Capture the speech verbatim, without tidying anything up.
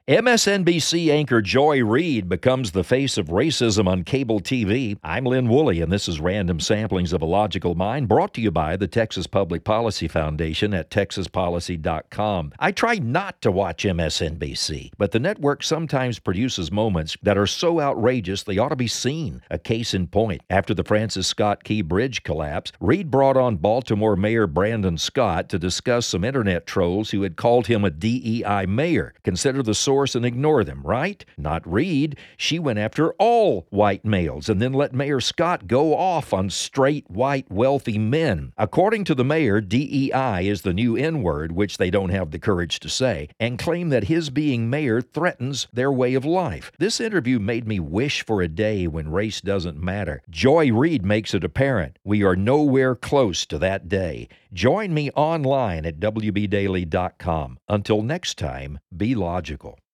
M S N B C anchor Joy Reid becomes the face of racism on cable T V. I'm Lynn Woolley, and this is Random Samplings of a Logical Mind, brought to you by the Texas Public Policy Foundation at texas policy dot com. I try not to watch M S N B C, but the network sometimes produces moments that are so outrageous they ought to be seen. A case in point, after the Francis Scott Key Bridge collapse, Reid brought on Baltimore Mayor Brandon Scott to discuss some internet trolls who had called him a D E I mayor. Consider the source and ignore them, right? Not Reid. She went after all white males and then let Mayor Scott go off on straight, white, wealthy men. According to the mayor, D E I is the new N-word, which they don't have the courage to say, and claim that his being mayor threatens their way of life. This interview made me wish for a day when race doesn't matter. Joy Reid makes it apparent we are nowhere close to that day. Join me online at w b daily dot com. Until next time, be logical.